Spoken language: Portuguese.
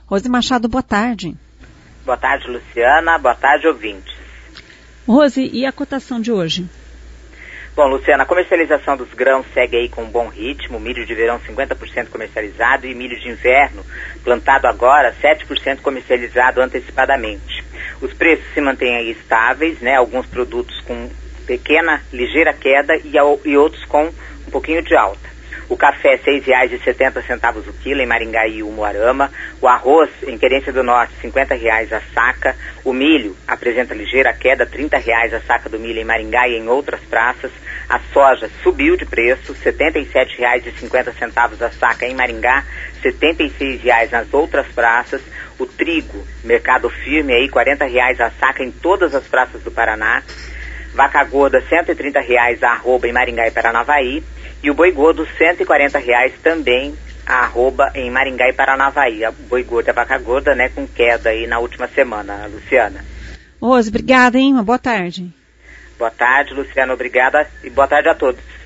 Rose Machado, boa tarde. Boa tarde, Luciana. Boa tarde, ouvintes. Rose, e a cotação de hoje? Bom, Luciana, a comercialização dos grãos segue aí com um bom ritmo. Milho de verão 50% comercializado e milho de inverno, plantado agora, 7% comercializado antecipadamente. Os preços se mantêm aí estáveis, né? Alguns produtos com pequena, ligeira queda e outros com um pouquinho de alta. O café R$ 6,70 o quilo em Maringá e Umuarama. O arroz em Querência do Norte R$ 50 a saca. O milho apresenta ligeira queda, R$ 30 a saca do milho em Maringá e em outras praças. A soja subiu de preço, R$ 77,50 a saca em Maringá, R$ 76 nas outras praças. O trigo, mercado firme aí, R$ 40 a saca em todas as praças do Paraná. Vaca gorda, R$ 130 a arroba em Maringá e Paranavaí. E o boi gordo, R$ 140 também a arroba em Maringá e Paranavaí. A boi gordo e a vaca gorda, né, com queda aí na última semana, Luciana. Rose, obrigada, hein? Uma boa tarde. Boa tarde, Luciana, obrigada e boa tarde a todos.